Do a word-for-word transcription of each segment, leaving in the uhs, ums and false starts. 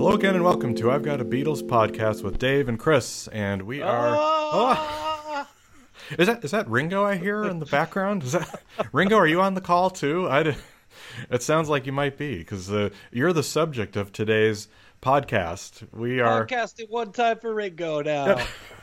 Hello again and welcome to I've Got a Beatles podcast with Dave and Chris, and we are... Oh! Is that is that Ringo I hear in the background? Is that Ringo? Are you on the call too? I did, it sounds like you might be, because uh, you're the subject of today's podcast. We are... Podcasting one time for Ringo now.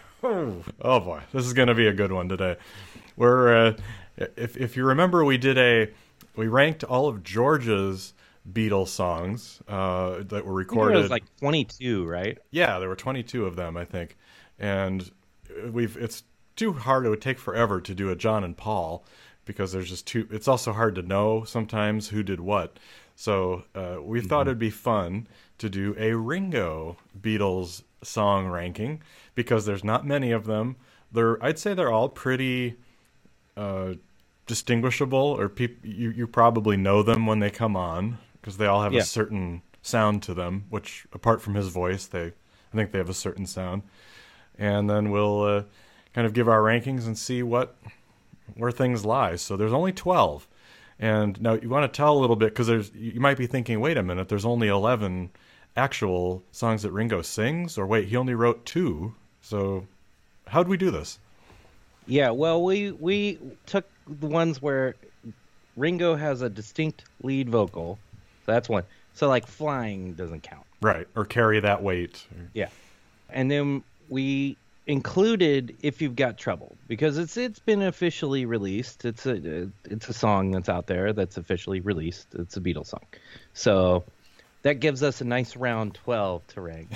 Oh boy, this is going to be a good one today. We're... Uh, if, if you remember, we did a... We ranked all of George's Beatles songs uh, that were recorded. I think it was like twenty-two, right? Yeah, there were twenty-two of them, I think. And we've it's too hard. It would take forever to do a John and Paul because there's just too. It's also hard to know sometimes who did what. So uh, we mm-hmm. thought it'd be fun to do a Ringo Beatles song ranking because there's not many of them. They're I'd say they're all pretty uh, distinguishable, or peop- you you probably know them when they come on, because they all have yeah. a certain sound to them, which, apart from his voice, they I think they have a certain sound. And then we'll uh, kind of give our rankings and see what where things lie. So there's only twelve. And now you want to tell a little bit, because there's you might be thinking, wait a minute, there's only eleven actual songs that Ringo sings, or wait, he only wrote two. So how'd we do this? Yeah, well, we we took the ones where Ringo has a distinct lead vocal. That's one. So, like, Flying doesn't count. Right, or Carry That Weight. Yeah. And then we included If You've Got Trouble, because it's it's been officially released. It's a it's a song that's out there that's officially released. It's a Beatles song. So that gives us a nice round twelve to rank.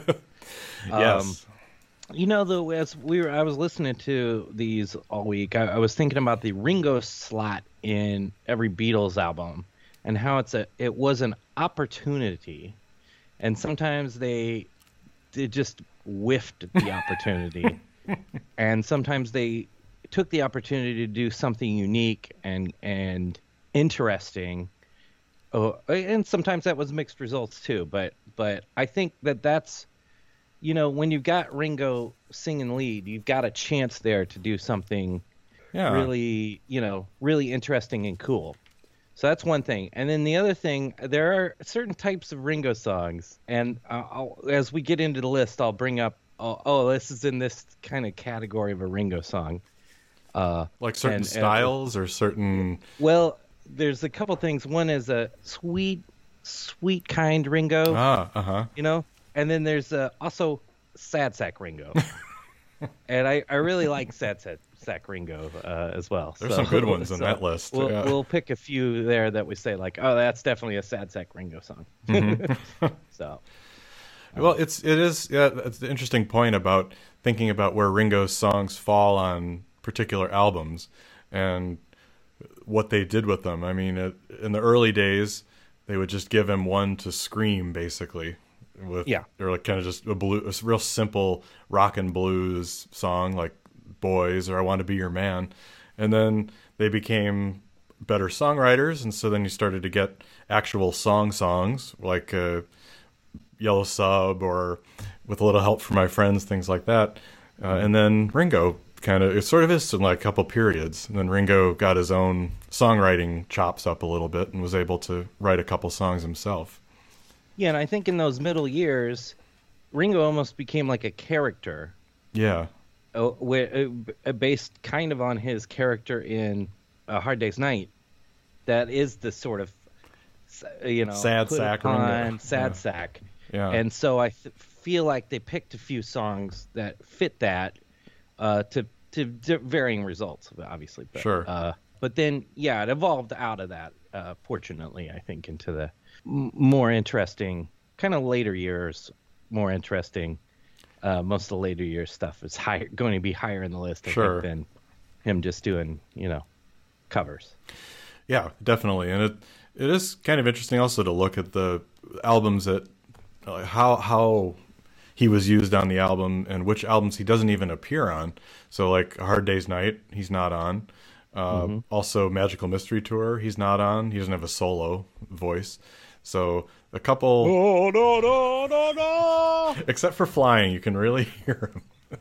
Yes. Um, you know, though, as we were, I was listening to these all week, I, I was thinking about the Ringo slot in every Beatles album, and how it's a it was an opportunity, and sometimes they they just whiffed the opportunity, and sometimes they took the opportunity to do something unique and and interesting, oh, and sometimes that was mixed results too. But but I think that that's, you know, when you've got Ringo singing lead, you've got a chance there to do something yeah. really, you know, really interesting and cool. So that's one thing. And then the other thing, there are certain types of Ringo songs, and I'll, as we get into the list, I'll bring up, oh, oh this is in this kind of category of a Ringo song. Uh, like certain and, styles and, or certain... Well, there's a couple things. One is a sweet, sweet kind Ringo. Ah, uh-huh. You know? And then there's uh, also Sad Sack Ringo. And I, I really like Sad Sack, Sack Ringo uh, as well. There's so, some good ones so on that list. We'll, yeah. we'll pick a few there that we say, like, oh, that's definitely a Sad Sack Ringo song. Mm-hmm. so, um, Well, it's, it is yeah, it's an interesting point about thinking about where Ringo's songs fall on particular albums and what they did with them. I mean, it, in the early days, they would just give him one to scream, basically. With yeah, or like kind of just a blue, a real simple rock and blues song like "Boys" or "I Want to Be Your Man," and then they became better songwriters, and so then you started to get actual song songs like uh, "Yellow Sub" or "With a Little Help from My Friends," things like that. Uh, and then Ringo kind of it sort of is in like a couple periods, and then Ringo got his own songwriting chops up a little bit and was able to write a couple songs himself. Yeah, and I think in those middle years, Ringo almost became like a character. Yeah. Uh, where, uh, based kind of on his character in uh, Hard Day's Night. That is the sort of, you know, sad sack. On, sad yeah. sack. Yeah. And so I th- feel like they picked a few songs that fit that uh, to, to to varying results, obviously. But, sure. Uh, but then, yeah, it evolved out of that, uh, fortunately, I think, into the more interesting, kind of later years, more interesting. Uh, most of the later years stuff is higher, going to be higher in the list, I sure. think, than him just doing, you know, covers. Yeah, definitely. And it it is kind of interesting also to look at the albums that, uh, how how he was used on the album and which albums he doesn't even appear on. So like A Hard Day's Night, he's not on. Uh, mm-hmm. Also Magical Mystery Tour, he's not on. He doesn't have a solo voice. So a couple... No, no, no, no, no! Except for Flying, you can really hear him.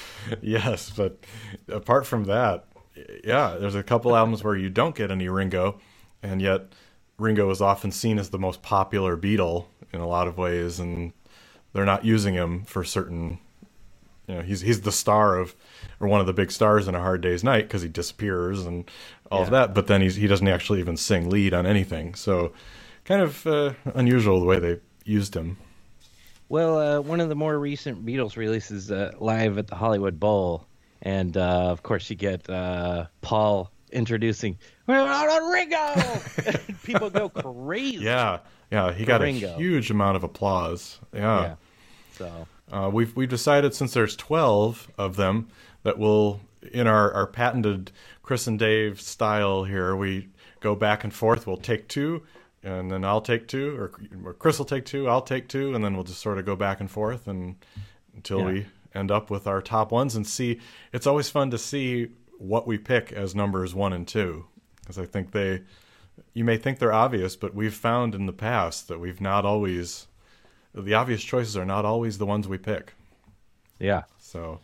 Yes, but apart from that, yeah, there's a couple albums where you don't get any Ringo, and yet Ringo is often seen as the most popular Beatle in a lot of ways, and they're not using him for certain. You know, he's he's the star of, or one of the big stars in A Hard Day's Night because he disappears and all Yeah. of that. But then he's he doesn't actually even sing lead on anything. So, kind of uh, unusual the way they used him. Well, uh, one of the more recent Beatles releases uh, live at the Hollywood Bowl, and uh, of course you get uh, Paul introducing "We're out on Ringo," and people go crazy. Yeah, yeah, he got Ringo. a huge amount of applause. Yeah. Yeah. So Uh, we've we've decided, since there's twelve of them, that we'll, in our, our patented Chris and Dave style here, we go back and forth. We'll take two, and then I'll take two, or, or Chris will take two, I'll take two, and then we'll just sort of go back and forth and until Yeah. we end up with our top ones and see. It's always fun to see what we pick as numbers one and two, because I think they, you may think they're obvious, but we've found in the past that we've not always. The obvious choices are not always the ones we pick. yeah. So,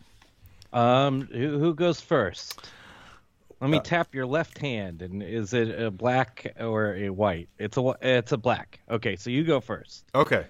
Um, who, who goes first? Let me Uh, tap your left hand, and is it a black or a white? It's a wh- it's a black. Okay, so you go first. okay.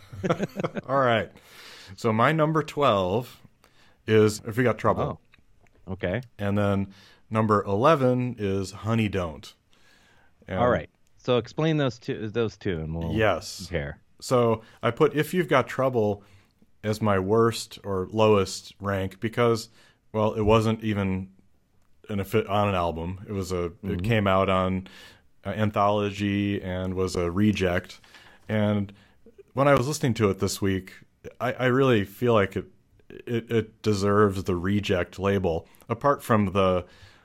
All right. So my number twelve is If We Got Trouble. Oh, okay. And then number eleven is Honey Don't. And All right. So explain those two those two, and we'll Yes. compare. So I put If You've Got Trouble as my worst or lowest rank because, well, it wasn't even an on an album. It was a. Mm-hmm. It came out on uh, Anthology and was a reject. And when I was listening to it this week, I, I really feel like it, it it deserves the reject label. Apart from the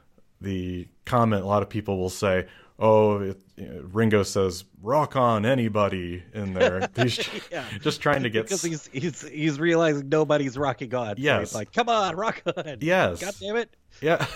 the comment, a lot of people will say, "Oh, it, you know, Ringo says rock on anybody" in there. He's Yeah. just trying to get. Because he's he's he's realizing nobody's rocking on. So Yes. he's like, come on, rock on. Yes. God damn it. Yeah,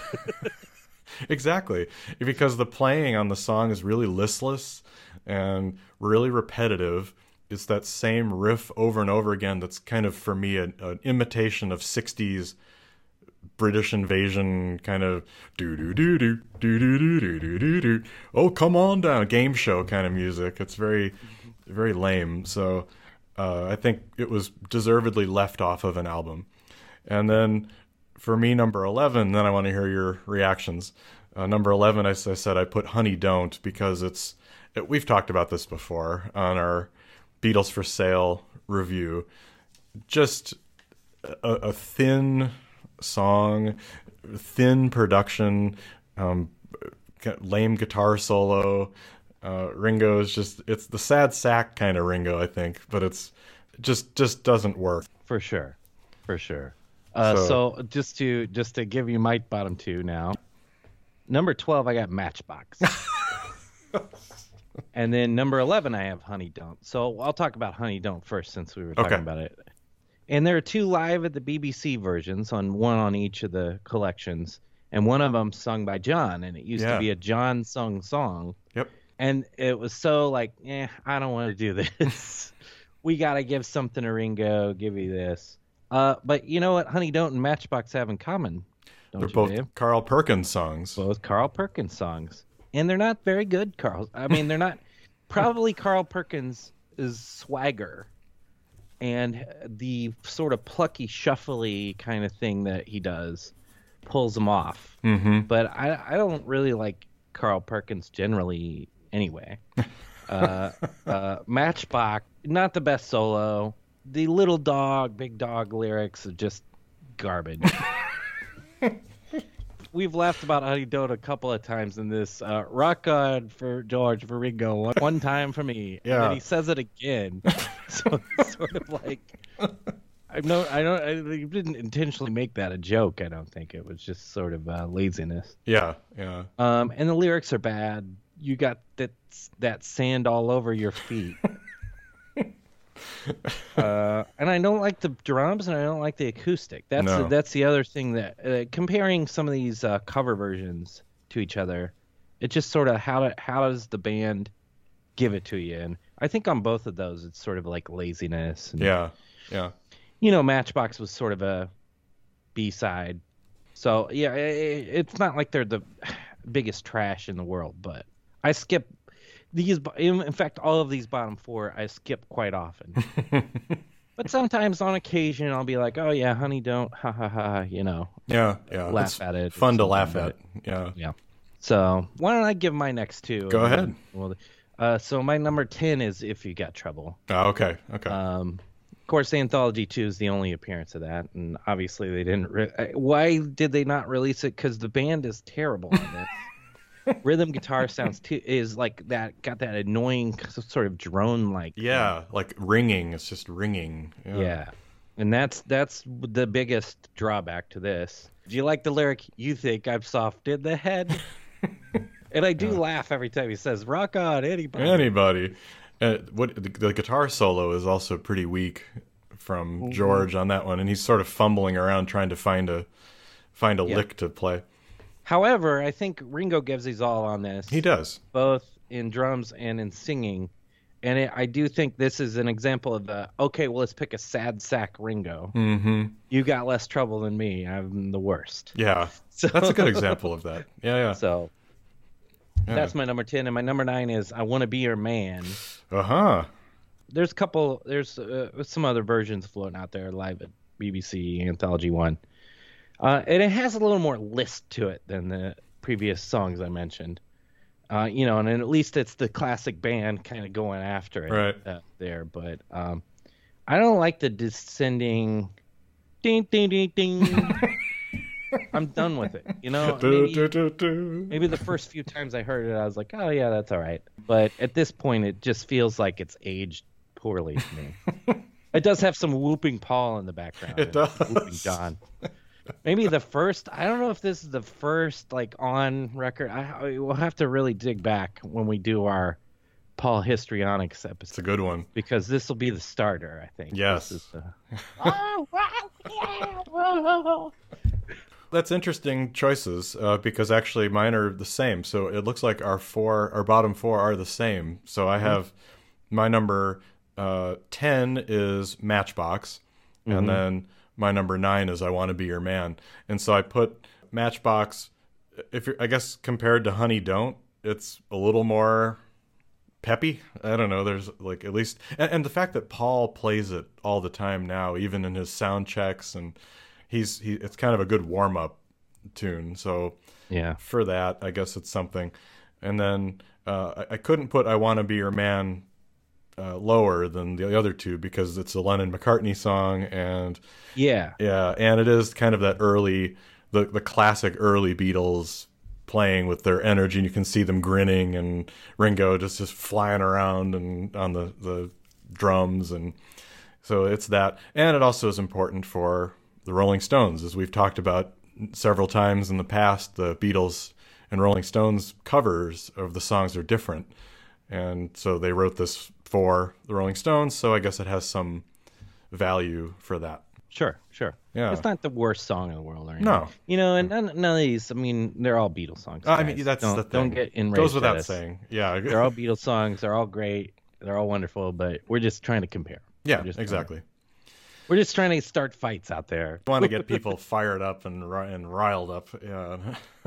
exactly. Because the playing on the song is really listless and really repetitive. It's that same riff over and over again. That's kind of, for me, an, an imitation of sixties British invasion kind of do do do do do do do do do do do. Oh, come on down, game show kind of music. It's very, very lame. So uh, I think it was deservedly left off of an album. And then for me, number eleven. Then I want to hear your reactions. Uh, number eleven, as I said, I put Honey Don't because it's. It, we've talked about this before on our Beatles for Sale review. Just a, a thin song, thin production, um, lame guitar solo. Uh, Ringo is just, it's the sad sack kind of Ringo, I think, but it's just just doesn't work. For sure. For sure. Uh, So- so just to just to give you my bottom two now. Number twelve, I got Matchbox. And then number eleven, I have Honey Don't. So I'll talk about Honey Don't first, since we were talking Okay. about it. And there are two live at the B B C versions, on one on each of the collections, and one of them sung by John, and it used Yeah. to be a John sung song. Yep. And it was so like, eh, I don't want to do this. We got to give something to Ringo, give you this. Uh, but you know what Honey Don't and Matchbox have in common? Don't They're you, both Dave? Carl Perkins songs. Both Carl Perkins songs. And they're not very good, Carl. I mean, they're not. Probably Carl Perkins is swagger. And the sort of plucky, shuffly kind of thing that he does pulls him off. Mm-hmm. But I, I don't really like Carl Perkins generally anyway. uh, uh, Matchbox, not the best solo. The little dog, big dog lyrics are just garbage. We've laughed about Honey Don't a couple of times in this. Uh, rock on for George, for Ringo, one, one time for me. And Yeah. then he says it again. So it's sort of like, I know I don't. I he didn't intentionally make that a joke. I don't think it was just sort of uh, laziness. Yeah, yeah. Um, and the lyrics are bad. You got that that sand all over your feet. uh, and I don't like the drums, and I don't like the acoustic. That's No. the, that's the other thing that uh, comparing some of these uh, cover versions to each other, it just sort of how do, how does the band give it to you? And I think on both of those, it's sort of like laziness. And, Yeah, yeah. you know, Matchbox was sort of a B side, so yeah, i i- it's not like they're the biggest trash in the world, but I skip these. In in fact, all of these bottom four I skip quite often. But sometimes on occasion I'll be like, oh yeah, honey, don't, ha ha ha, you know, Yeah, yeah. laugh It's at it. or fun to something, laugh but- at. Yeah. Yeah. So why don't I give my next two? Go and then ahead. Well, uh, so my number ten is If You Got Trouble. Oh, okay. Okay. Um, of course, Anthology two is the only appearance of that, and obviously they didn't. Re- uh, Why did they not release it? Because the band is terrible on it. Rhythm guitar sounds too is like that. Got that annoying sort of drone like. yeah, like ringing. It's just ringing. Yeah. Yeah, and that's that's the biggest drawback to this. Do you like the lyric? You think I'm soft in the head? And I do laugh every time he says "Rock on, anybody." Anybody. Uh, what the, the guitar solo is also pretty weak from George on that one, and he's sort of fumbling around trying to find a find a Yeah. lick to play. However, I think Ringo gives his all on this. He does. Both in drums and in singing. And it, I do think this is an example of the, okay, well, let's pick a sad sack Ringo. Mm-hmm. You got less trouble than me. I'm the worst. Yeah, So, that's a good example of that. Yeah, yeah. So yeah. that's my number ten. And my number nine is I Want to Be Your Man. Uh huh. There's a couple, there's uh, some other versions floating out there live at B B C Anthology one. Uh, and it has a little more list to it than the previous songs I mentioned. Uh, you know, and at least it's the classic band kind of going after it Right. uh, there. But um, I don't like the descending ding, ding, ding, ding. I'm done with it. You know, Do, maybe, do, do, do. maybe the first few times I heard it, I was like, oh, yeah, that's all right. But at this point, it just feels like it's aged poorly to me. It does have some whooping Paul in the background. It and does. Whooping John. Maybe the first. I don't know if this is the first like on record. I we'll have to really dig back when we do our Paul Histrionics episode It's a good one. because this will be the starter. I think. Yes. This is the... That's interesting choices uh, because actually mine are the same. So it looks like our four, our bottom four are the same. So I have my number uh, ten is Matchbox, Mm-hmm. and then my number nine is I Want to Be Your Man. And so I put Matchbox. If you're, I guess compared to Honey Don't, it's a little more peppy. I don't know. There's like at least, and, and the fact that Paul plays it all the time now, even in his sound checks, and he's he. It's kind of a good warm up tune. So Yeah. for that, I guess it's something. And then uh, I, I couldn't put I Want to Be Your Man uh, lower than the other two because it's a Lennon McCartney song, and Yeah. yeah, and it is kind of that early, the the classic early Beatles playing with their energy, and you can see them grinning, and Ringo just just flying around and on the the drums, and so it's that. And it also is important for the Rolling Stones, as we've talked about several times in the past. The Beatles and Rolling Stones covers of the songs are different, and so they wrote this for the Rolling Stones, so I guess it has some value for that. Sure. Sure. Yeah. It's not the worst song in the world or anything. No. You know, and none, none of these. I mean, they're all Beatles songs. I mean, guys. that's don't, the thing. Don't get enraged. Goes at without us. saying. Yeah. They're all Beatles songs. They're all great. They're all wonderful. But we're just trying to compare. yeah, We're just exactly. Trying, we're just trying to start fights out there. Want to get people fired up and ri- and riled up. Yeah.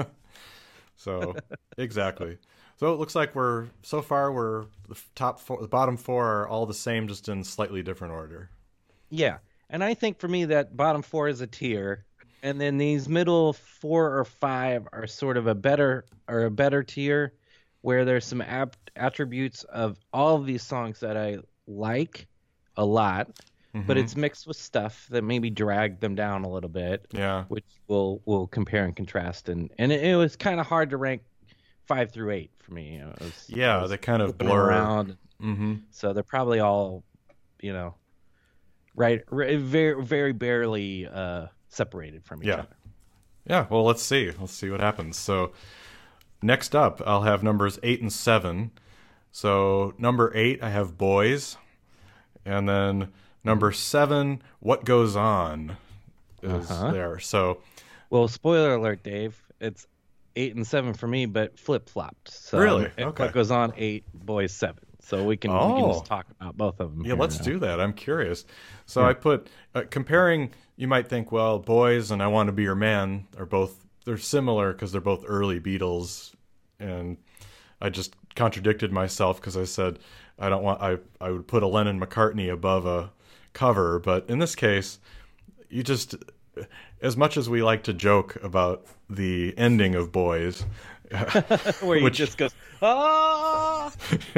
So exactly. So it looks like we're so far we're the top four, the bottom four are all the same, just in slightly different order. Yeah, and I think for me that bottom four is a tier, and then these middle four or five are sort of a better or a better tier, where there's some ap- attributes of all of these songs that I like a lot, but it's mixed with stuff that maybe drag them down a little bit, Yeah. which we'll we'll compare and contrast, and and it, it was kind of hard to rank five through eight for me. You know, it was, Yeah, I was they kind of flipping blur. around. Mm-hmm. So they're probably all, you know, right, right very, very barely uh, separated from each Yeah. other. Yeah, well, let's see. Let's see what happens. So next up, I'll have numbers eight and seven. So number eight, I have Boys. And then number seven, What Goes On is Uh-huh. there. So, Well, spoiler alert, Dave. It's eight and seven for me, but flip flopped. So Really? it- Okay. What goes on? Eight, boys seven. So we can we can Oh. just talk about both of them. yeah, let's do that. I'm curious. So I put, uh, comparing, you might think, well, Boys and I Want to Be Your Man are both, they're similar because they're both early Beatles. And I just contradicted myself because I said I don't want, I, I would put a Lennon McCartney above a cover, but in this case, you just, as much as we like to joke about the ending of Boys, where he which, just goes, ah!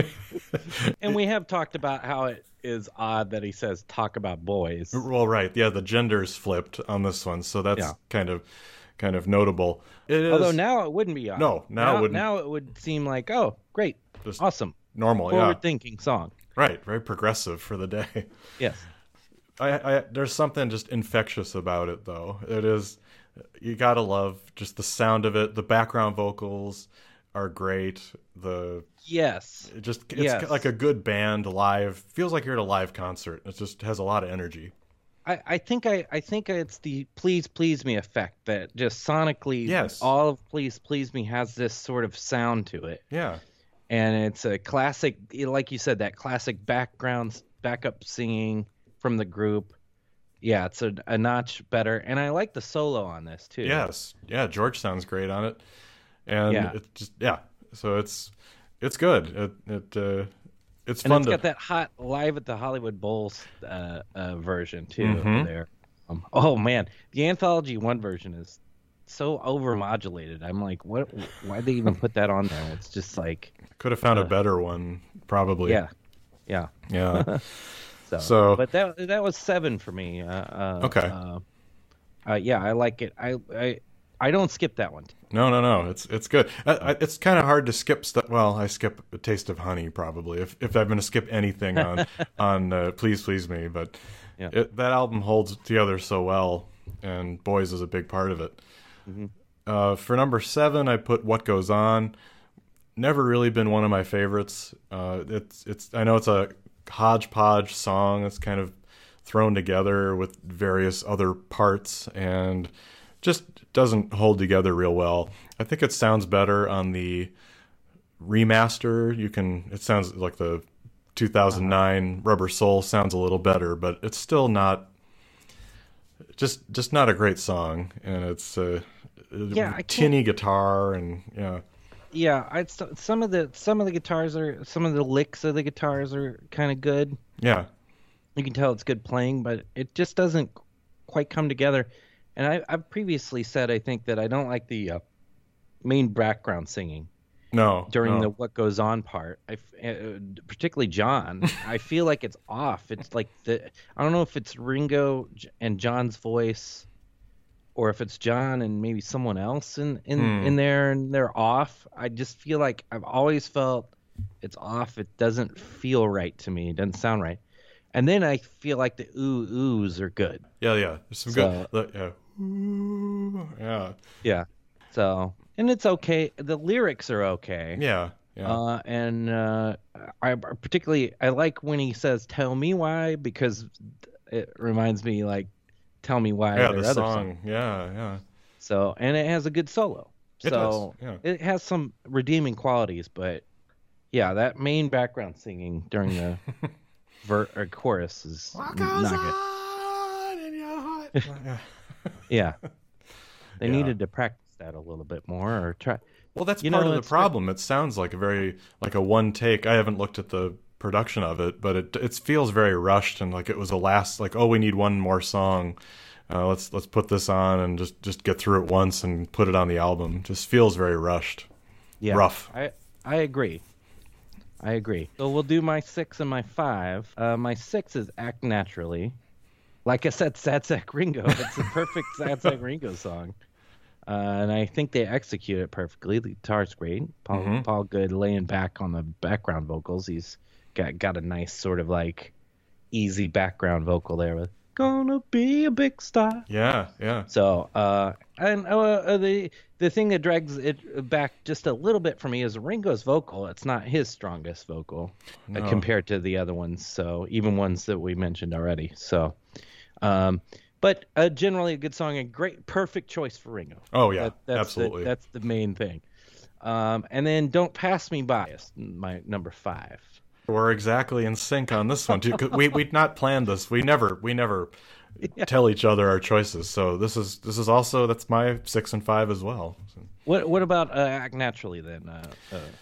And we have talked about how it is odd that he says talk about boys. Well, right. Yeah, the gender's flipped on this one, so that's Yeah. kind of kind of notable. It is, Although now it wouldn't be odd. No, now it wouldn't. Now it would seem like, oh, great, Just awesome, normal, yeah. forward-thinking song. Right, very progressive for the day. Yes. I, I there's something just infectious about it, though. It is, you gotta love just the sound of it. The background vocals are great. The Yes. it just it's Yes. like a good band live. Feels like you're at a live concert. It just has a lot of energy. I, I think I, I think it's the Please Please Me effect that just sonically, Yes. all of Please Please Me has this sort of sound to it. Yeah, And it's a classic, like you said, that classic background, backup singing from the group. Yeah, it's a, a notch better. And I like the solo on this, too. yes, yeah. George sounds great on it, and Yeah. it just yeah. So it's it's good. It it uh, it's And fun it's to got that hot Live at the Hollywood Bowls uh, uh, version, too, Mhm. there. Um, oh, man. The Anthology one version is so overmodulated. I'm like, what? Why'd they even put that on there? It's just like, could have found a better one probably. yeah, yeah. Yeah. So, So- but that that was seven for me. Uh, uh, Okay. Uh, uh, yeah, I like it. I I I don't skip that one. No, no, no. It's it's good. I, I, it's kind of hard to skip stuff. Well, I skip A Taste of Honey probably if if I'm going to skip anything on on uh, Please Please Me. But Yeah. it, that album holds together so well, and Boys is a big part of it. Mm-hmm. Uh, for number seven, I put What Goes On. Never really been one of my favorites. Uh, it's it's. I know it's a hodgepodge song. It's kind of thrown together with various other parts and just doesn't hold together real well. I think it sounds better on the remaster. You can. It sounds like the two thousand nine Rubber Soul sounds a little better, but it's still not. Just just not a great song, and it's uh, Yeah, I can't- tinny guitar and yeah. Yeah, I some of the some of the guitars are some of the licks of the guitars are kind of good. Yeah. You can tell it's good playing, but it just doesn't quite come together. And I, I've previously said I think that I don't like the uh, main background singing No. during no. the what goes on part. I, f- uh, particularly John, I feel like it's off. It's like the I don't know if it's Ringo J- and John's voice, or if it's John and maybe someone else in in, Hmm. in there and they're off. I just feel like I've always felt it's off. It doesn't feel right to me. It doesn't sound right. And then I feel like the ooh oohs are good. Yeah, yeah. There's some So- good. Yeah. Ooh, yeah. Yeah. So and it's okay. The lyrics are okay. Yeah. Yeah. Uh, and uh, I particularly I like when he says "Tell me why" because it reminds me like "Tell me why." yeah. their The other song. Yeah. Yeah. So and it has a good solo. It So does, yeah. it has some redeeming qualities, but yeah, that main background singing during the ver- or chorus is What not goes good. on in your heart? Yeah. Yeah, they Yeah. needed to practice that a little bit more or try. Well, that's You part know, of the it's- problem. It sounds like a very like a one take. I haven't looked at the production of it, but it it feels very rushed and like it was a last like oh we need one more song. Uh, let's let's put this on and just just get through it once and put it on the album. Just feels very rushed. Yeah, Rough. I I agree. I agree. So we'll do my six and my five. Uh, my six is "Act Naturally." Like I said, Sad Sack Ringo. It's a perfect Sad Sack Ringo song, uh, and I think they execute it perfectly. The guitar's great. Paul Mhm. Paul Good laying back on the background vocals. He's got got a nice sort of like easy background vocal there with "Gonna Be a Big Star." Yeah, yeah. So, uh, and uh, uh, the the thing that drags it back just a little bit for me is Ringo's vocal. It's not his strongest vocal uh, No. compared to the other ones. So even ones that we mentioned already. So, um, but uh, generally a good song, a great, perfect choice for Ringo. Oh yeah, That- that's absolutely. The, that's the main thing. Um, and then "Don't Pass Me By" is my number five. We're exactly in sync on this one too. 'Cause we we'd not planned this. We never we never tell each other our choices. So this is this is also that's my six and five as well. So, What what about uh, "Act Naturally" then? Uh, uh,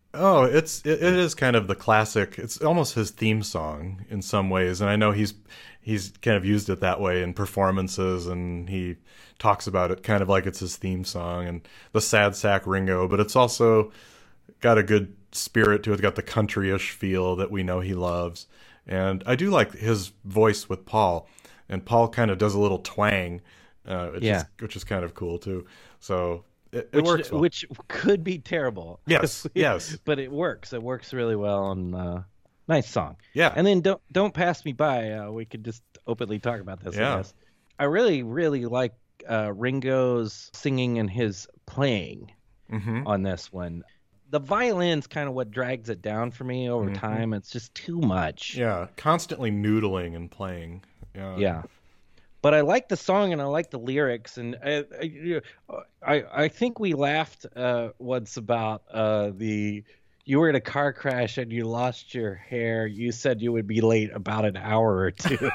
Oh, it's it, it is kind of the classic. It's almost his theme song in some ways, and I know he's he's kind of used it that way in performances, and he talks about it kind of like it's his theme song and the sad sack Ringo. But it's also got a good spirit to it. It's got the country-ish feel that we know he loves, and I do like his voice with Paul, and Paul kind of does a little twang, uh, which Yeah. is which is kind of cool too. So it, it which works well. which could be terrible. Yes, yes. But it works. It works really well, and uh, nice song. Yeah. And then don't don't pass me by. Uh, we could just openly talk about this. Yeah. I guess. I really really like uh, Ringo's singing and his playing Mm-hmm. on this one. The violin's kind of what drags it down for me over Mhm. time. It's just too much. Yeah, constantly noodling and playing. Yeah. Yeah. But I like the song and I like the lyrics, and I I, I, I think we laughed uh, once about uh, the you were in a car crash and you lost your hair. You said you would be late about an hour or two.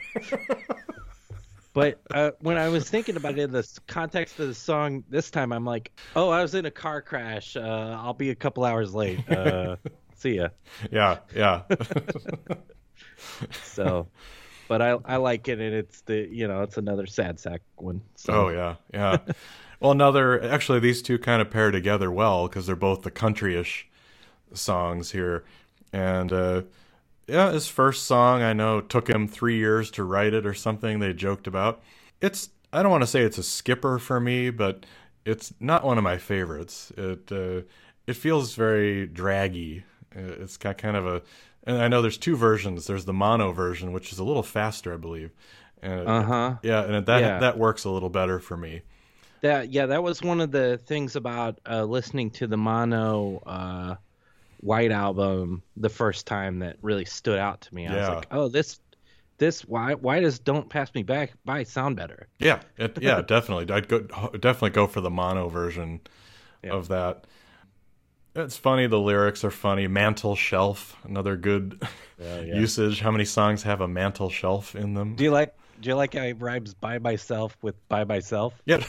But uh, when I was thinking about it in the s- context of the song this time, I'm like, oh, I was in a car crash. Uh, I'll be a couple hours late. Uh, see ya. Yeah, yeah. So, but I I like it, and it's the you know it's another sad sack one. So. Oh, yeah, yeah. Well, another, actually, these two kind of pair together well because they're both the country-ish songs here. And, uh, yeah, his first song, I know, took him three years to write it or something they joked about. It's, I don't want to say it's a skipper for me, but it's not one of my favorites. It, uh, it feels very draggy. Uh, It's got kind of a, and I know there's two versions. There's the mono version, which is a little faster, I believe. And it- Uh huh. yeah, and that Yeah. that works a little better for me. That yeah, that was one of the things about uh, listening to the mono uh, White Album the first time that really stood out to me. I was Yeah. like, oh, this this why why does Don't Pass Me Back by sound better? Yeah, it, yeah, definitely. I'd go definitely go for the mono version Yeah. of that. It's funny. The lyrics are funny. Mantle shelf, another good Yeah, yeah. usage. How many songs have a mantle shelf in them? Do you like do you like how he rhymes by myself with by myself? Yeah,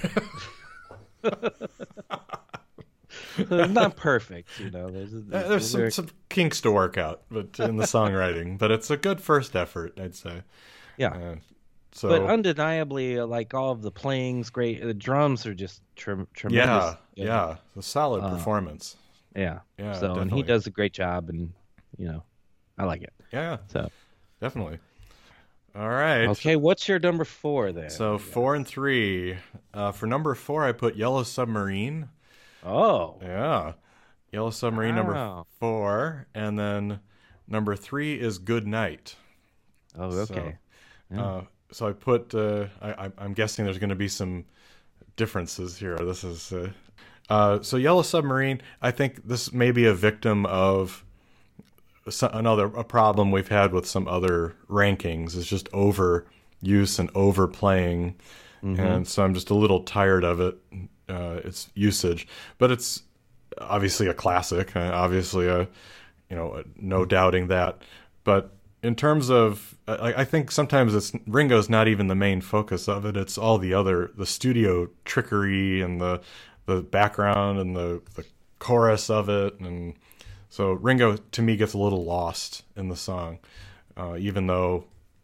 It's not perfect, you know. There's, there's, there's some, lyric- some kinks to work out, but in the songwriting. But it's a good first effort, I'd say. yeah. Uh, so But undeniably, uh, like all of the playing's great. The drums are just trem- tremendous. yeah, good. yeah, a solid Uh, performance. Yeah. Yeah, So and he definitely. does a great job, and you know, I like it. Yeah, So definitely. All right. okay, what's your number four then? So four and three. Uh, for number four, I put Yellow Submarine. Oh, Yeah, Yellow Submarine number Wow. four, and then number three is Good Night. oh, okay. Yeah. Uh, so I put. Uh, I, I- I'm guessing there's going to be some differences here. This is. Uh, uh, so Yellow Submarine. I think this may be a victim of so- another a problem we've had with some other rankings. Is just overuse and overplaying, and so I'm just a little tired of it. Uh, its usage, but it's obviously a classic. uh, Obviously, a you know, no doubting that. But in terms of, I, I think sometimes it's Ringo's not even the main focus of it. It's all the other, the studio trickery and the the background and the the chorus of it, and so Ringo to me gets a little lost in the song, uh, even though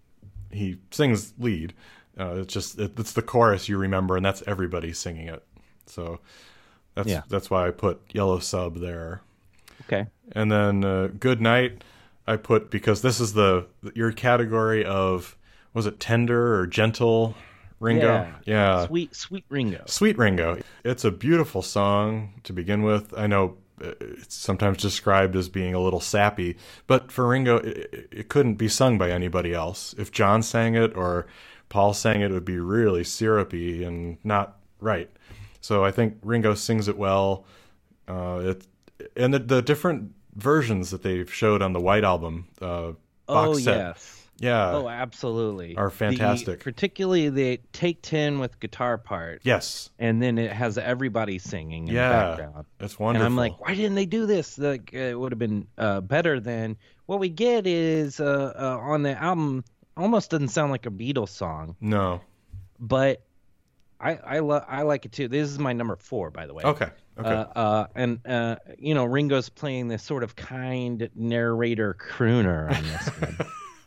he sings lead. Uh, it's just it, it's the chorus you remember, and that's everybody singing it. So that's Yeah. that's why I put Yellow Sub there. Okay. And then uh, Good Night, I put because this is the your category of was it tender or gentle Ringo? Yeah. Yeah. Sweet, sweet Ringo. Sweet Ringo. It's a beautiful song to begin with. I know uh, it's sometimes described as being a little sappy, but for Ringo, it, it couldn't be sung by anybody else. If John sang it or Paul sang it, it would be really syrupy and not right. So I think Ringo sings it well. Uh, it and the, the different versions that they've showed on the White Album uh, box Oh set, yes. yeah, Oh, absolutely. are fantastic. The, particularly the take ten with guitar part, yes, and then it has everybody singing in yeah, the background. it's wonderful. And I'm like, why didn't they do this? Like, uh, it would have been uh, better than what we get is uh, uh, on the album. Almost doesn't sound like a Beatles song, no, but I I, lo- I like it too. This is my number four, by the way. okay, Okay. Uh, uh, and uh, you know, Ringo's playing this sort of kind narrator crooner on this one.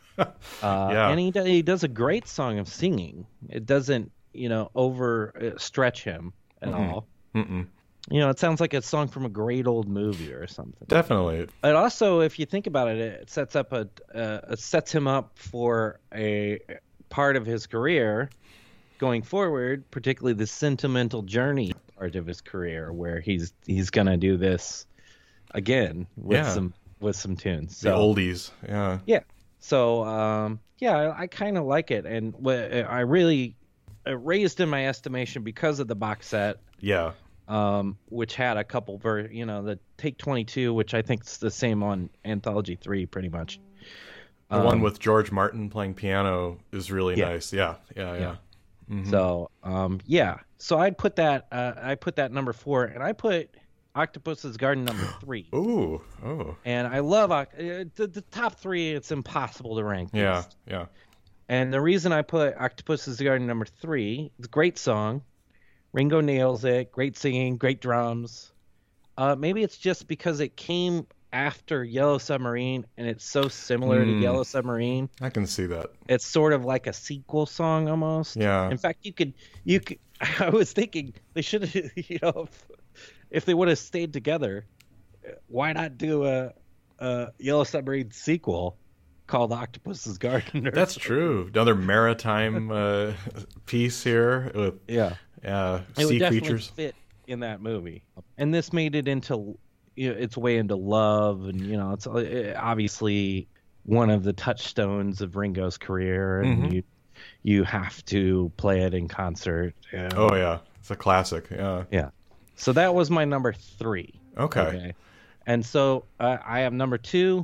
Uh, Yeah. and he do, he does a great song of singing. It doesn't, you know, over uh, stretch him at Mm-mm. all. Mm-mm. You know, it sounds like a song from a great old movie or something. Definitely. It also, if you think about it, it sets up a uh, it sets him up for a part of his career going forward, particularly the sentimental journey part of his career, where he's he's gonna do this again with Yeah. some with some tunes. The So oldies. Yeah. yeah, so um, yeah, I, I kind of like it, and wh- I really it raised in my estimation because of the box set. Yeah. Um, which had a couple ver you know, the Take twenty-two, which I think is the same on Anthology three, pretty much. The Um, one with George Martin playing piano is really Yeah. nice. Yeah. Yeah. Yeah. Yeah. So, um, yeah. So I'd put that. Uh, I put that number four, and I put Octopus's Garden number three. Ooh. Oh. And I love Oct- uh, the, the top three. It's impossible to rank. Yeah. these. Yeah. And the reason I put Octopus's Garden number three, it's a great song. Ringo nails it. Great singing. Great drums. Uh, maybe it's just because it came after Yellow Submarine, and it's so similar to Mm. Yellow Submarine. I can see that. It's sort of like a sequel song almost. Yeah. In fact, you could you could. I was thinking they should have, you know, if, if they would have stayed together, why not do a, a Yellow Submarine sequel called Octopus's Garden? or That's something? true. Another maritime uh, piece here with Yeah, uh, it would sea definitely creatures. fit in that movie. And this made it into, you know, its way into Love, and you know, it's uh, obviously one of the touchstones of Ringo's career, and Mhm. you you have to play it in concert. and- Oh yeah, it's a classic. Yeah. Yeah. So that was my number three. Okay. And so uh, I have number two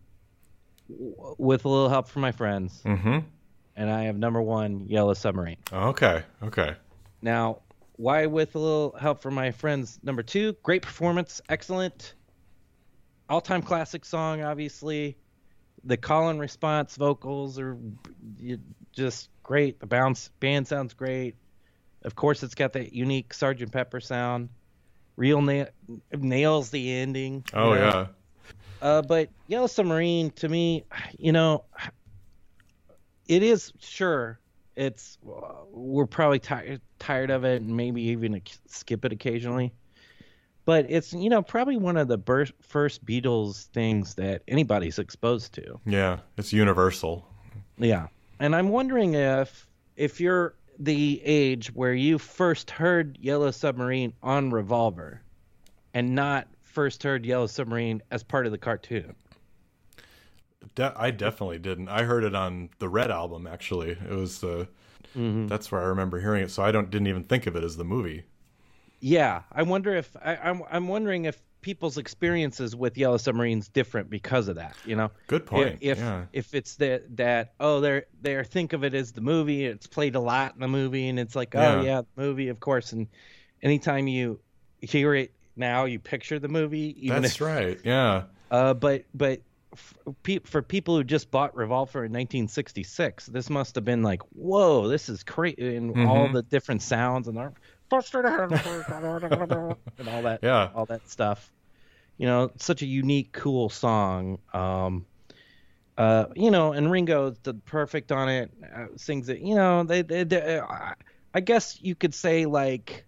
w- with a little help from my friends. Mm-hmm. And I have number one, Yellow Submarine. Okay. Okay. Now, why with a little help from my friends? Number two, great performance, excellent. All time classic song, obviously. The call and response vocals are y- just great. The bounce band sounds great. Of course, it's got that unique Sergeant Pepper sound. Real na- nails the ending. you Oh know? yeah. Uh, but Yellow Submarine, to me, you know, it is sure. It's we're probably tired tired of it, and maybe even skip it occasionally. But it's, you know, probably one of the ber- first Beatles things that anybody's exposed to. Yeah. It's universal. Yeah, and I'm wondering if if you're the age where you first heard Yellow Submarine on Revolver, and not first heard Yellow Submarine as part of the cartoon. De- I definitely didn't. I heard it on the Red album. Actually, it was. Uh, That's where I remember hearing it. So I don't didn't even think of it as the movie. Yeah, I wonder if I, I'm I'm wondering if people's experiences with Yellow Submarine's different because of that. You know, Good point. If if, Yeah. if it's that that oh they're they think of it as the movie, it's played a lot in the movie, and it's like Yeah. oh yeah, the movie of course. And anytime you hear it now, you picture the movie. Even That's if, right. Yeah. Uh, but but f- pe- for people who just bought Revolver in nineteen sixty-six, this must have been like, whoa, this is crazy, and all Mhm. the different sounds and the and all that, Yeah. all that stuff. You know, such a unique, cool song. Um, uh, you know, and Ringo did perfect on it. Uh, sings it. You know, they, they, they uh, I guess you could say like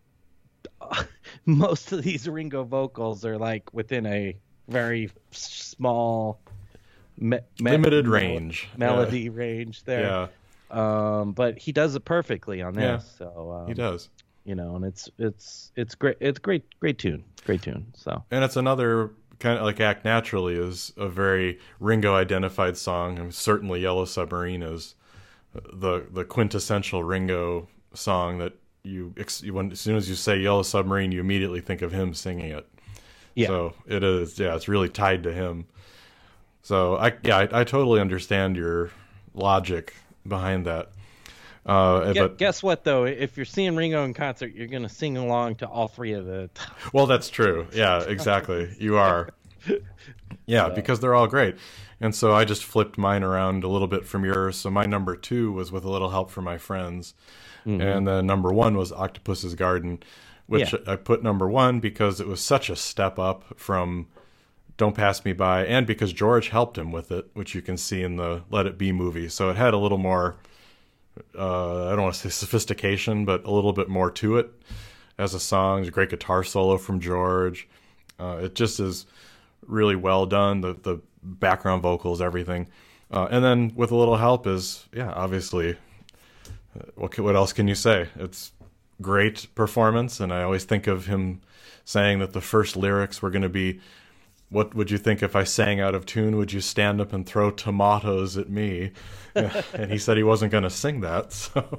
most of these Ringo vocals are like within a very small me- me- Limited mel- range. melody range there. Yeah. Um, but he does it perfectly on this. Yeah. So um, He does. You know, and it's it's it's great. It's great, great tune, great tune. So And it's another kind of like Act Naturally is a very Ringo identified song. And certainly Yellow Submarine is the the quintessential Ringo song that you, ex- you when, as soon as you say Yellow Submarine, you immediately think of him singing it. yeah, So it is, yeah, it's really tied to him. So I, yeah, I, I totally understand your logic behind that. Uh, Gu- but guess what though? If you're seeing Ringo in concert, you're gonna sing along to all three of the. well, that's true. Yeah, exactly. You are. Yeah, because they're all great. And so I just flipped mine around a little bit from yours. So my number two was With a Little Help from My Friends. And then number one was Octopus's Garden, which Yeah. I put number one because it was such a step up from Don't Pass Me By, and because George helped him with it, which you can see in the Let It Be movie. So it had a little more, uh, I don't want to say sophistication, but a little bit more to it as a song. There's a great guitar solo from George. Uh, it just is really well done. The the background vocals, everything. Uh, and then With a Little Help is, yeah, obviously, uh, what, ca- what else can you say? It's great performance, and I always think of him saying that the first lyrics were going to be, what would you think if I sang out of tune? Would you stand up and throw tomatoes at me? And he said he wasn't going to sing that, so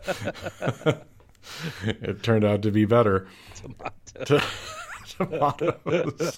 it turned out to be better. Tomato. Tomatoes.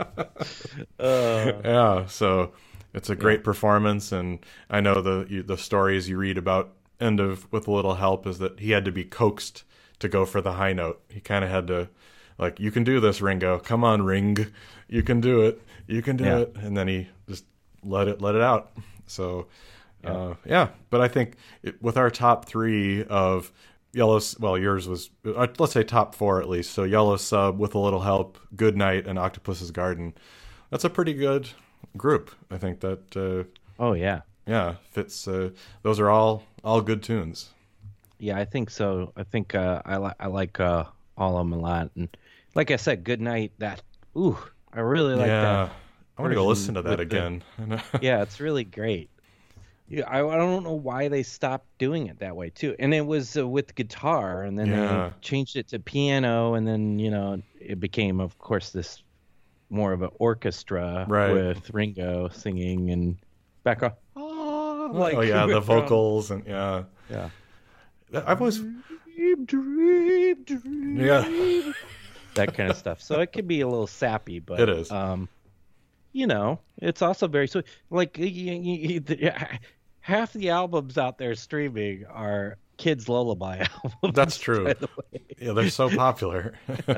Uh, Yeah, so it's a great performance, and I know the you, the stories you read about end of With a Little Help is that he had to be coaxed to go for the high note. He kind of had to, like, you can do this, Ringo. Come on, Ring. You can do it. You can do Yeah. it. And then he just let it let it out. So, Yeah. uh, yeah. But I think it, with our top three of Yellow, well, yours was, uh, let's say top four at least. So Yellow Sub, With a Little Help, Good Night, and Octopus's Garden. That's a pretty good group. I think that, uh, oh yeah. yeah, fits. Uh, those are all all good tunes. Yeah, I think so. I think uh, I like I like uh, all of them a lot, and like I said, Good Night. That ooh, I really like yeah, that. I want to go version listen to that with the- again. Yeah, it's really great. Yeah, I, I don't know why they stopped doing it that way too. And it was uh, with guitar, and then Yeah. they changed it to piano, and then you know it became, of course, this more of an orchestra Right. with Ringo singing and background. Oh, like, oh yeah, the background. vocals and yeah, Yeah. I was Dream, dream, dream. yeah. That kind of stuff. So it can be a little sappy, but It is. Um, you know, it's also very sweet. Like y- y- y- the- half the albums out there streaming are kids' lullaby albums. That's true. By the way. Yeah, they're so popular.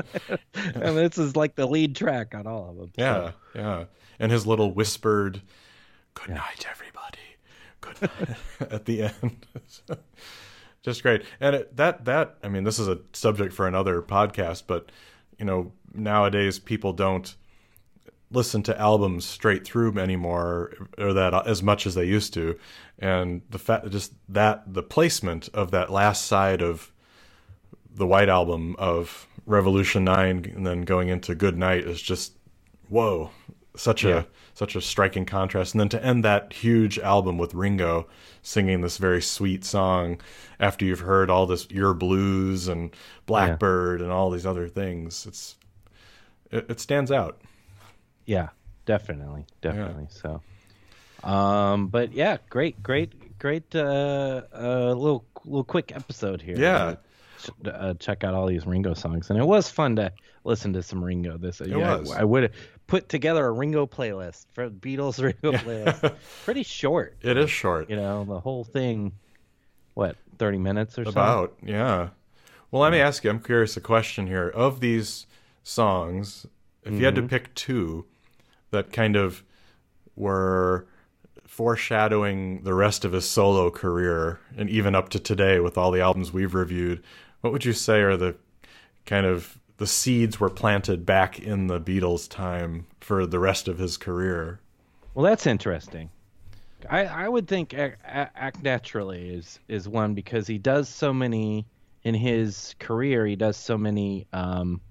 And this is like the lead track on all of them. Yeah, So, yeah. And his little whispered, "Good Yeah. night, everybody. Good night," at the end. Just great. And it, that that I mean, this is a subject for another podcast, but you know, nowadays people don't listen to albums straight through anymore, or that as much as they used to. And the fact just that the placement of that last side of the White Album of Revolution nine and then going into Good Night is just whoa, such Yeah. a such a striking contrast. And then to end that huge album with Ringo singing this very sweet song after you've heard all this Your Blues and Blackbird and all these other things, it's it, it stands out. yeah, definitely, definitely. So, um, but yeah, great, great, great. Uh, uh, little little quick episode here. Yeah. Uh, uh, check out all these Ringo songs, and it was fun to listen to some Ringo. This, yeah, was. I, I would have put together a Ringo playlist for Beatles Ringo playlist. Pretty short, It is short. you know, the whole thing. What, thirty minutes or so? About, yeah. Well, let me ask you, I'm curious a question here. Of these songs, if you had to pick two that kind of were foreshadowing the rest of his solo career, and even up to today with all the albums we've reviewed, what would you say are the kind of the seeds were planted back in the Beatles' time for the rest of his career? Well, that's interesting. I, I would think Act, Act Naturally is, is one because he does so many in his career. He does so many um,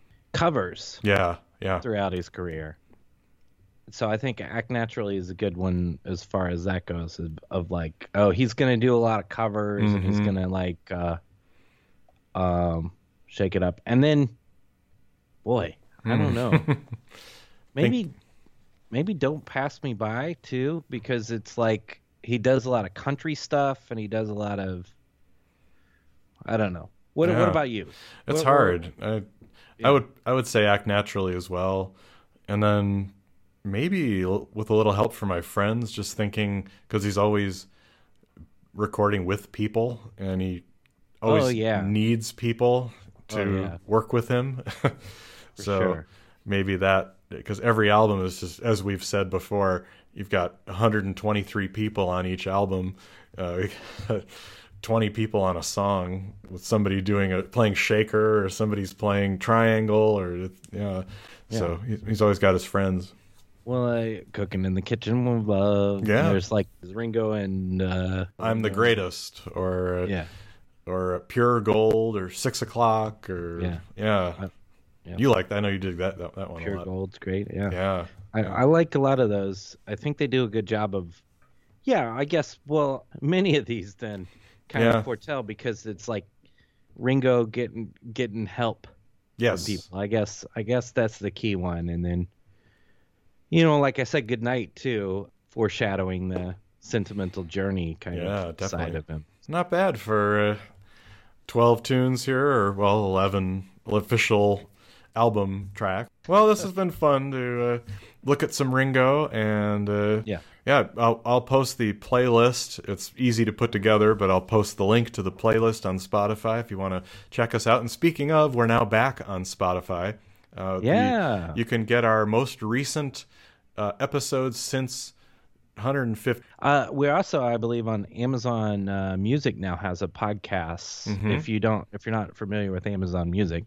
covers Yeah, yeah. throughout his career. So I think Act Naturally is a good one as far as that goes. Of, of like, oh, he's gonna do a lot of covers and he's Mhm. gonna like uh, um, shake it up. And then, boy, I don't know. Maybe, maybe Don't Pass Me By too, because it's like he does a lot of country stuff and he does a lot of, I don't know. What Yeah. What about you? It's What- hard. I, Yeah. I would I would say Act Naturally as well, and then maybe l- with a little help from my friends, just thinking because he's always recording with people, and he always Oh, yeah. needs people to Oh, yeah. work with him. So sure. maybe that because every album is just as we've said before, you've got one hundred twenty-three people on each album. Uh, twenty people on a song with somebody doing a playing shaker or somebody's playing triangle or yeah. Yeah. So he's, he's always got his friends. Well, uh, cooking in the kitchen with love. Yeah. And there's like Ringo and uh, I'm the greatest, or uh, yeah, or Pure Gold, or Six O'clock, or Yeah. yeah. Uh, yeah. You like that? I know you dig that that, that one a Pure lot. Gold's great. Yeah. Yeah. I, I like a lot of those. I think they do a good job of, yeah, I guess, well, many of these then kind Yeah. of foretell because it's like Ringo getting getting help Yes. from people. I guess I guess that's the key one. And then, you know, like I said, Goodnight too, foreshadowing the sentimental journey kind Yeah, of definitely. side of him. It's not bad for uh, twelve tunes here, or well, eleven official album track. Well, this has been fun to uh, look at some Ringo, and uh, Yeah. yeah, I'll, I'll post the playlist. It's easy to put together, but I'll post the link to the playlist on Spotify if you want to check us out. And speaking of, we're now back on Spotify. Uh, the- Yeah. you can get our most recent uh, episodes since one hundred fifty. Uh, we're also, I believe, on Amazon uh, Music now has a podcast. Mhm. If you don't, if you're not familiar with Amazon Music,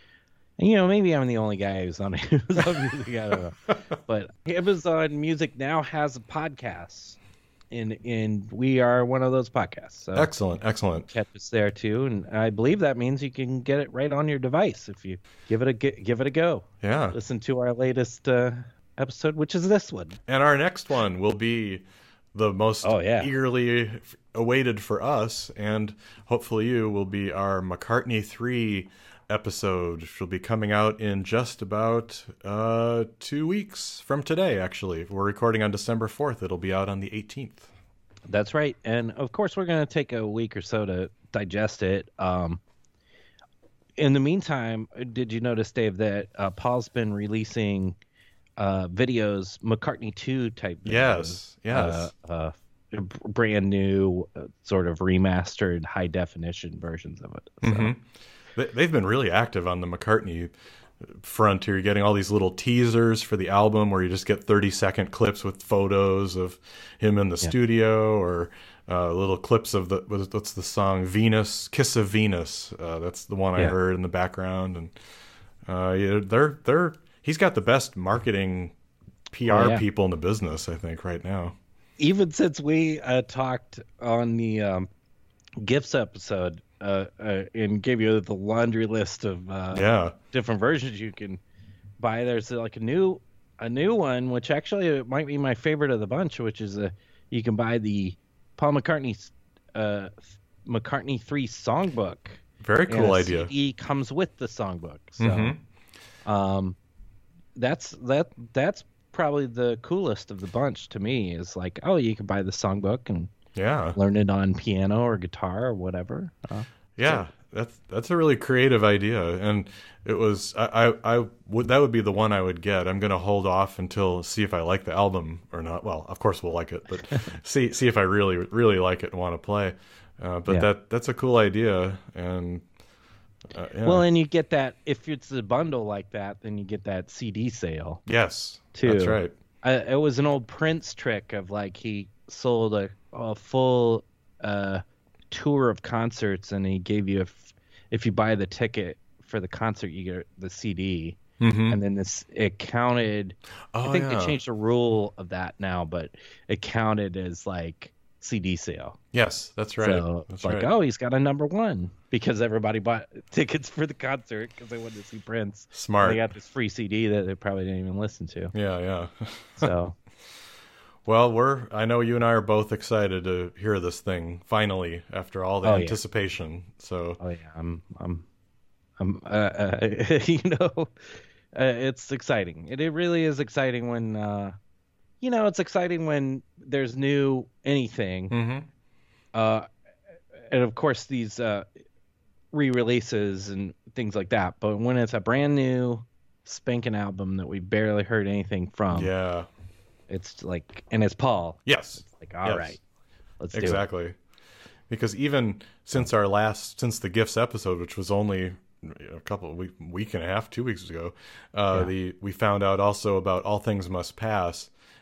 and you know, maybe I'm the only guy who's on Amazon Music. I don't know, but Amazon Music now has a podcast, and and we are one of those podcasts. So Excellent, excellent. catch us there too, and I believe that means you can get it right on your device if you give it a gi- give it a go. Yeah. Listen to our latest uh, episode, which is this one. And our next one will be the most Oh, yeah. eagerly awaited for us, and hopefully you, will be our McCartney three episode, which will be coming out in just about uh, two weeks from today, actually. We're recording on December fourth. It'll be out on the eighteenth. That's right. And of course, we're going to take a week or so to digest it. Um, in the meantime, did you notice, Dave, that uh, Paul's been releasing uh, videos, McCartney two type videos? Yes, yes. Uh, uh, brand new, uh, sort of remastered, high definition versions of it. So, Mhm. They- They've been really active on the McCartney front here. You're getting all these little teasers for the album where you just get thirty second clips with photos of him in the Yeah. studio, or uh, little clips of the what's what's the song Venus, Kiss of Venus. Uh, that's the one I Yeah. heard in the background, and uh, yeah, they're they're he's got the best marketing P R Oh, yeah. people in the business, I think, right now. Even since we uh, talked on the um, Gifts episode uh, uh, and gave you the laundry list of uh, Yeah, different versions you can buy, there's like a new a new one, which actually it might be my favorite of the bunch, which is a you can buy the Paul McCartney's uh, McCartney three songbook. very And cool a idea. C D comes with the songbook, so Mhm. um, that's that that's probably the coolest of the bunch to me. Is like, oh, you can buy the songbook and Yeah. learn it on piano or guitar or whatever. Uh, Yeah, that's that's a really creative idea, and it was I, I I would that would be the one I would get. I'm gonna hold off until see if I like the album or not. Well, of course we'll like it, but see see if I really really like it and want to play. Uh, but Yeah. that that's a cool idea, and uh, yeah. Well, and you get that if it's a bundle like that, then you get that C D sale. yes, too. that's right. I, it was an old Prince trick of like he sold a, a full uh, tour of concerts, and he gave you a f- if you buy the ticket for the concert, you get the C D, Mhm. and then this it counted. Oh, I think yeah. they changed the rule of that now, but it counted as like C D sale. Yes, that's right. So that's it's like, right. oh, he's got a number one because everybody bought tickets for the concert because they wanted to see Prince. Smart. And they got this free C D that they probably didn't even listen to. Yeah, yeah. So Well, we're I know you and I are both excited to hear this thing finally after all the Oh, yeah. anticipation. So oh yeah, I'm I'm I'm uh, uh, you know, uh, it's exciting. It it really is exciting when uh, you know, it's exciting when there's new anything. Mhm. Uh, and of course these uh, re-releases and things like that. But when it's a brand new spanking album that we barely heard anything from, Yeah. it's like, and it's Paul. Yes. Like, all right, Yes. let's do it. Exactly. Because even since our last, since the Gifts episode, which was only a couple of week, week and a half, two weeks ago, uh, Yeah. the we found out also about All Things Must Pass,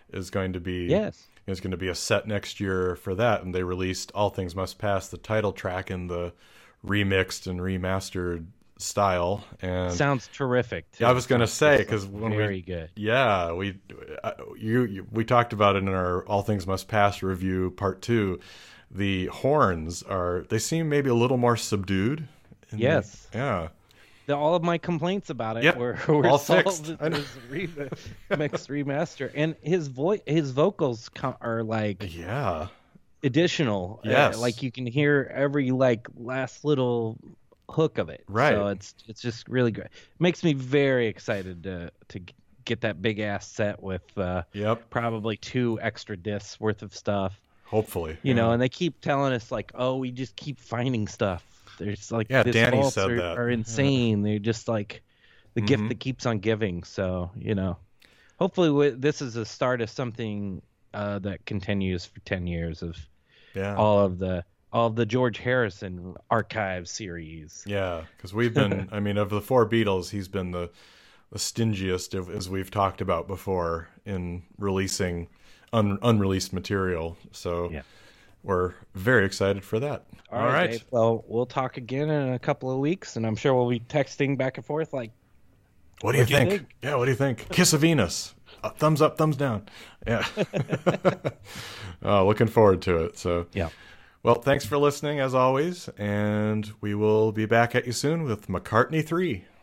is going to be Yes. is going to be a set next year for that, and they released All Things Must Pass, the title track, in the remixed and remastered style. And sounds terrific. Too. Yeah, I was going to say, because when very we good. Yeah, we uh, you, you we talked about it in our All Things Must Pass review part two. The horns are they seem maybe a little more subdued. Yes. The, yeah. The, all of my complaints about it Yep. were, were all solved fixed. in this remix remaster, and his voice, his vocals co- are like Yeah. additional. Yes. Uh, like you can hear every like last little hook of it. Right. So it's it's just really good. Makes me very excited to to get that big ass set with uh, Yep. probably two extra discs worth of stuff. Hopefully. You yeah. know, and they keep telling us like, oh, we just keep finding stuff. There's like Yeah, this Danny vaults said are, that. are insane. They're just like the Mhm. gift that keeps on giving. So you know, hopefully we, this is a start of something uh, that continues for ten years of Yeah. all of the all of the George Harrison archive series. Yeah, because we've been, I mean, of the four Beatles, he's been the, the stingiest, of, as we've talked about before, in releasing un, unreleased material. So Yeah. we're very excited for that. All right. Dave. Well, we'll talk again in a couple of weeks, and I'm sure we'll be texting back and forth like, What do you What do you think? think? Yeah, what do you think? Kiss of Venus. Uh, thumbs up, thumbs down. Yeah. Oh, looking forward to it. So, yeah. well, thanks for listening, as always, and we will be back at you soon with McCartney three.